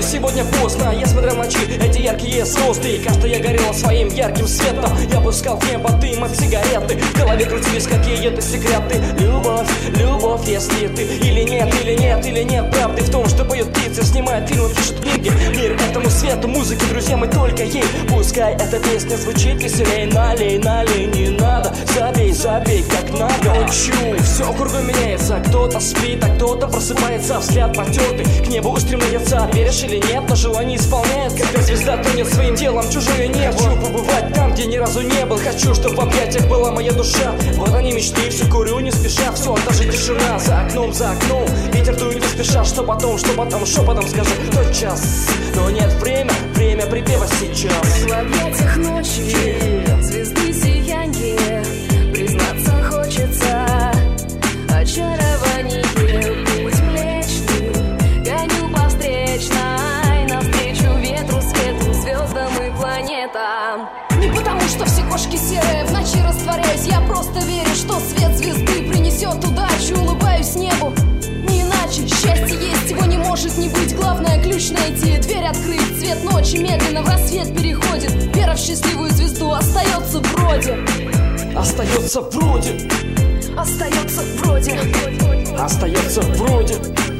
сегодня поздно. Я смотрел ночи, эти яркие звезды, и каждая горела своим ярким светом. Я пускал в небо дым от сигареты, в голове крутились какие-то секреты. Любовь, любовь, если ты или нет, или нет, или нет правды в том, что поют птицы, снимают фильмы, пишут книги. Мир этому свету, музыке, друзья, мы только ей. Пускай эта песня звучит веселей. Налей, налей, не надо, забей, забей, как надо. Ночью все кругом меняется, кто-то спит, а кто-то просыпается. Взгляд потертый, к небу устремляется. Веришь или нет, но желание исполняется. Когда звезда тонет своим телом, чужое небо. Хочу побывать там, где ни разу не был. Хочу, чтобы в объятиях была моя душа. Вот они мечты, все курю не спеша. Все, даже тишина за окном, ветер дует не спеша. Что потом, шепотом скажу тот час. Но нет, время припева сейчас. В объятиях ночи, звезды сияние, признаться хочется. Очарование, путь млечный, гоню по встречной, навстречу ветру, свету, звездам и планетам. Не потому, что все кошки серые, в ночи растворяюсь. Я просто верю, что свет звезды принесет удачу. Улыбаюсь небу, не иначе. Счастье есть, его не может не быть. Главное ключ найти, дверь открыть. Цвет ночи медленно в рассвет переходит. Вера в счастливую звезду остается вроде. Остается вроде. Остается вроде. Остается вроде.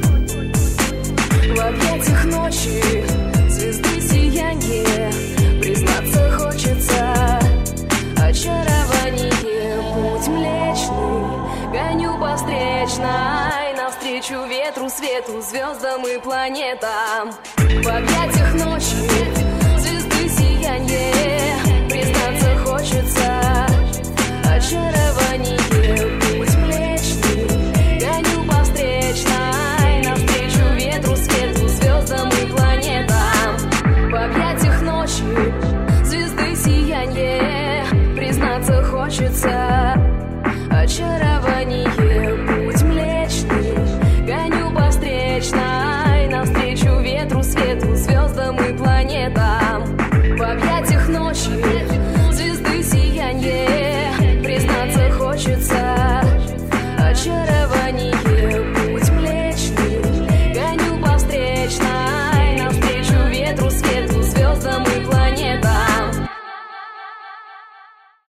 В объятиях ночи, звезды сияние, признаться хочется. Очарование, путь млечный, гоню по встречной, навстречу ветру, свету, звездам и планетам. В объятиях ночи, звезды сияние, признаться хочется. Очарование, путь млечный, гоню по встречной, навстречу ветру, свету, звездам и планетам. В объятиях ночи, звезды сияние, признаться хочется.